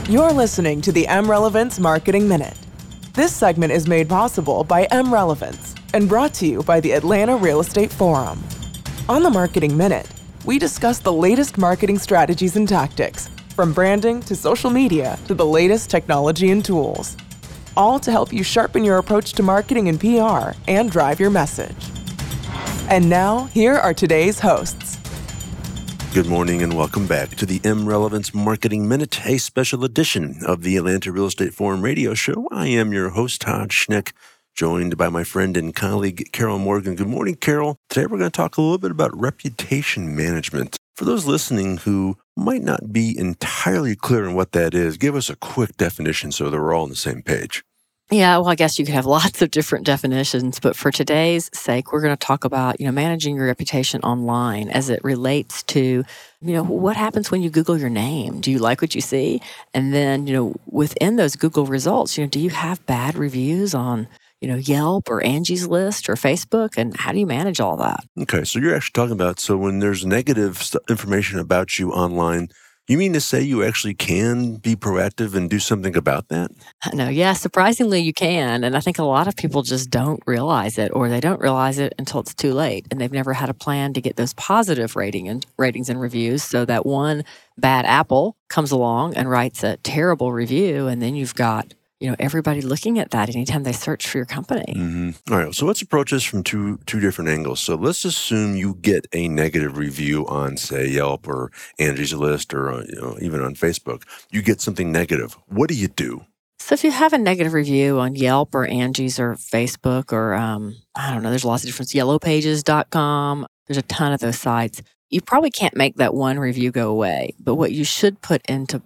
You're listening to the mRelevance Marketing Minute. This segment is made possible by mRelevance and brought to you by the Atlanta Real Estate Forum. On the Marketing Minute, we discuss the latest marketing strategies and tactics, from branding to social media to the latest technology and tools, all to help you sharpen your approach to marketing and PR and drive your message. And now, here are today's hosts. Good morning and welcome back to the mRelevance Marketing Minute, a special edition of the Atlanta Real Estate Forum radio show. I am your host, Todd Schneck, joined by my friend and colleague, Carol Morgan. Good morning, Carol. Today we're going to talk a little bit about reputation management. For those listening who might not be entirely clear on what that is, give us a quick definition so that we're all on the same page. Yeah, well, I guess you could have lots of different definitions, but for today's sake, we're going to talk about, managing your reputation online as it relates to, what happens when you Google your name? Do you like what you see? And then, within those Google results, do you have bad reviews on, Yelp or Angie's List or Facebook? And how do you manage all that? Okay, so you're actually talking about, so when there's negative information about you online, you mean to say you actually can be proactive and do something about that? No, yeah, surprisingly you can. And I think a lot of people just don't realize it, or they don't realize it until it's too late. And they've never had a plan to get those positive ratings and reviews, so that one bad apple comes along and writes a terrible review, and then you've got everybody looking at that anytime they search for your company. Mm-hmm. All right, so let's approach this from two different angles. So let's assume you get a negative review on, say, Yelp or Angie's List or even on Facebook. You get something negative. What do you do? So if you have a negative review on Yelp or Angie's or Facebook or, there's lots of different, yellowpages.com, there's a ton of those sites. You probably can't make that one review go away, but what you should put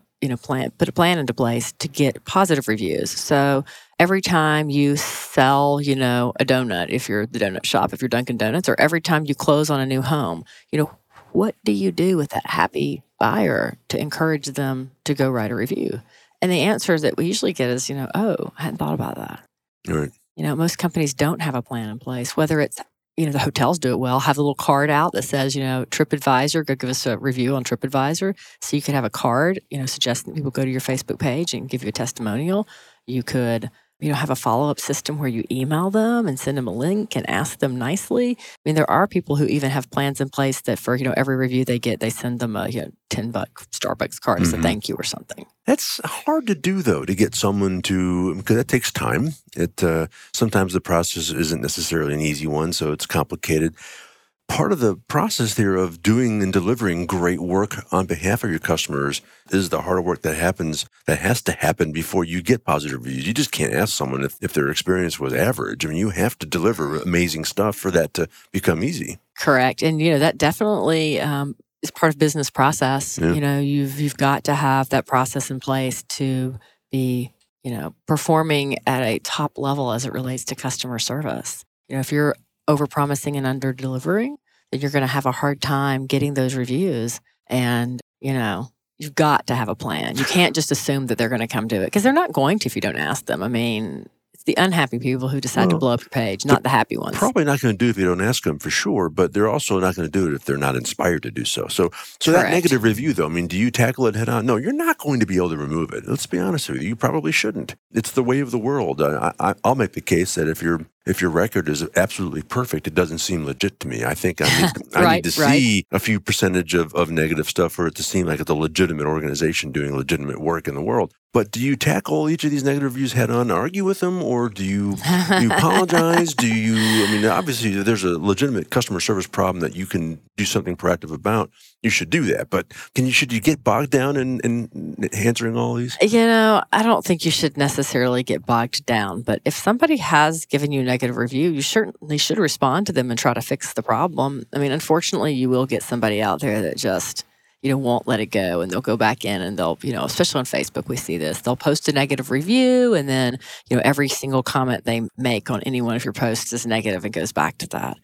a plan into place to get positive reviews. So every time you sell, a donut, if you're the donut shop, if you're Dunkin' Donuts, or every time you close on a new home, what do you do with that happy buyer to encourage them to go write a review? And the answer that we usually get is, I hadn't thought about that. All right. Most companies don't have a plan in place, whether it's the hotels do it well, have a little card out that says, TripAdvisor, go give us a review on TripAdvisor. So you could have a card, suggesting that people go to your Facebook page and give you a testimonial. You could, have a follow-up system where you email them and send them a link and ask them nicely. There are people who even have plans in place that for, every review they get, they send them a, $10 Starbucks card as a thank you or something. That's hard to do, though, to get someone to, because that takes time. Sometimes the process isn't necessarily an easy one, so it's complicated. Part of the process there of doing and delivering great work on behalf of your customers is the hard work that has to happen before you get positive reviews. You just can't ask someone if their experience was average. You have to deliver amazing stuff for that to become easy. Correct. And, that definitely is part of business process. Yeah. You've got to have that process in place to be, performing at a top level as it relates to customer service. If you're overpromising and under-delivering, then you're going to have a hard time getting those reviews. And, you've got to have a plan. You can't just assume that they're going to come do it, because they're not going to if you don't ask them. It's the unhappy people who decide to blow up your page, not the happy ones. Probably not going to do it if you don't ask them, for sure, but they're also not going to do it if they're not inspired to do so. So that negative review, though, do you tackle it head on? No, you're not going to be able to remove it. Let's be honest with you. You probably shouldn't. It's the way of the world. I'll make the case that if your record is absolutely perfect, it doesn't seem legit to me. I think I need to see a few percentage of negative stuff for it to seem like it's a legitimate organization doing legitimate work in the world. But do you tackle each of these negative reviews head on, argue with them, or do you apologize? Obviously, there's a legitimate customer service problem that you can do something proactive about. You should do that. But should you get bogged down in answering all these? I don't think you should necessarily get bogged down. But if somebody has given you a negative review, you certainly should respond to them and try to fix the problem. Unfortunately, you will get somebody out there that just won't let it go, and they'll go back in and they'll, especially on Facebook, we see this. They'll post a negative review, and then, every single comment they make on any one of your posts is negative and goes back to that.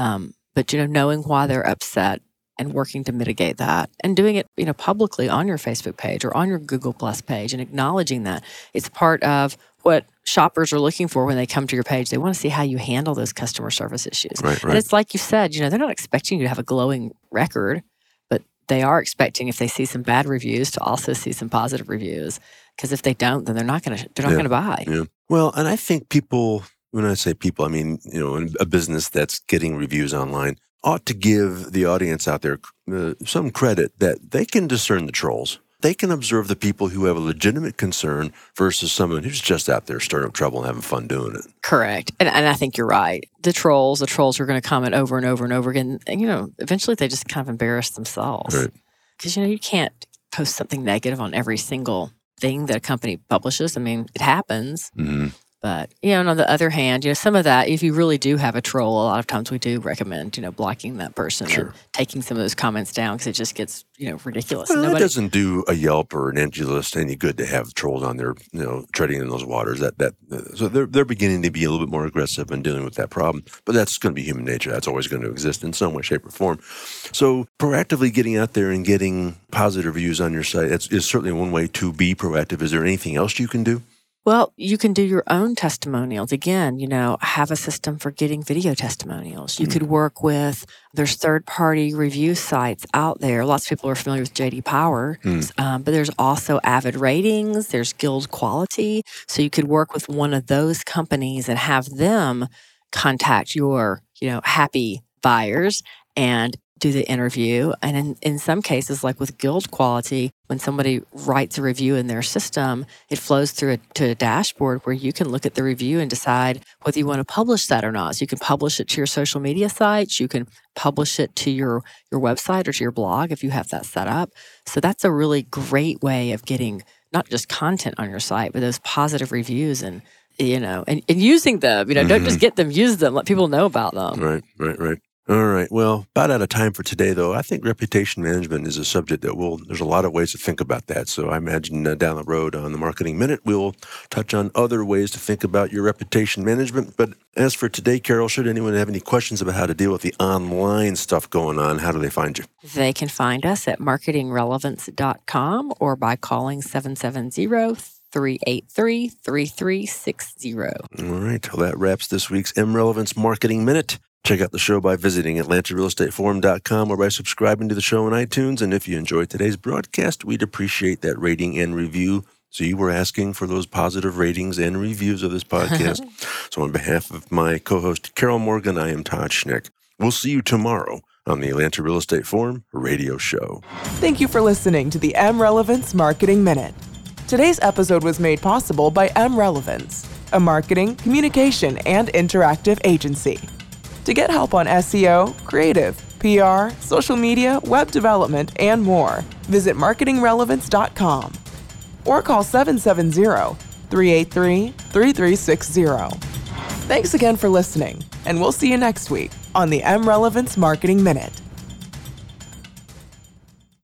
But, knowing why they're upset and working to mitigate that and doing it, publicly on your Facebook page or on your Google Plus page and acknowledging that it's part of what shoppers are looking for when they come to your page. They want to see how you handle those customer service issues. Right. And it's like you said, they're not expecting you to have a glowing record, but they are expecting, if they see some bad reviews, to also see some positive reviews. Because if they don't, then they're not going to buy. Yeah. Well, and I think people, when I say people, I mean, in a business that's getting reviews online, ought to give the audience out there some credit that they can discern the trolls. They can observe the people who have a legitimate concern versus someone who's just out there stirring up trouble and having fun doing it. Correct. And I think you're right. The trolls are going to comment over and over and over again. And, eventually they just kind of embarrass themselves. Right. Because, you can't post something negative on every single thing that a company publishes. I mean, it happens. Mm-hmm. But, and on the other hand, some of that, if you really do have a troll, a lot of times we do recommend, blocking that person and taking some of those comments down because it just gets, ridiculous. Well, it doesn't do a Yelp or an Angie List any good to have trolls on there, treading in those waters. So they're beginning to be a little bit more aggressive in dealing with that problem. But that's going to be human nature. That's always going to exist in some way, shape, or form. So proactively getting out there and getting positive reviews on your site is certainly one way to be proactive. Is there anything else you can do? Well, you can do your own testimonials. Again, have a system for getting video testimonials. You could work with, there's third-party review sites out there. Lots of people are familiar with J.D. Power, but there's also Avid Ratings, there's Guild Quality. So you could work with one of those companies and have them contact your, happy buyers and do the interview. And in some cases, like with Guild Quality, when somebody writes a review in their system, it flows through to a dashboard where you can look at the review and decide whether you want to publish that or not. So you can publish it to your social media sites. You can publish it to your website or to your blog if you have that set up. So that's a really great way of getting not just content on your site, but those positive reviews and using them. Don't just get them, use them. Let people know about them. Right. All right. Well, about out of time for today, though. I think reputation management is a subject that there's a lot of ways to think about that. So I imagine down the road on the Marketing Minute, we'll touch on other ways to think about your reputation management. But as for today, Carol, should anyone have any questions about how to deal with the online stuff going on, how do they find you? They can find us at marketingrelevance.com or by calling 770-383-3360. All right. Well, that wraps this week's mRelevance Marketing Minute. Check out the show by visiting AtlantaRealEstateForum.com or by subscribing to the show on iTunes. And if you enjoyed today's broadcast, we'd appreciate that rating and review. So you were asking for those positive ratings and reviews of this podcast. So on behalf of my co-host, Carol Morgan, I am Todd Schnick. We'll see you tomorrow on the Atlanta Real Estate Forum radio show. Thank you for listening to the mRelevance Marketing Minute. Today's episode was made possible by mRelevance, a marketing, communication, and interactive agency. To get help on SEO, creative, PR, social media, web development, and more, visit marketingrelevance.com or call 770-383-3360. Thanks again for listening, and we'll see you next week on the mRelevance Marketing Minute.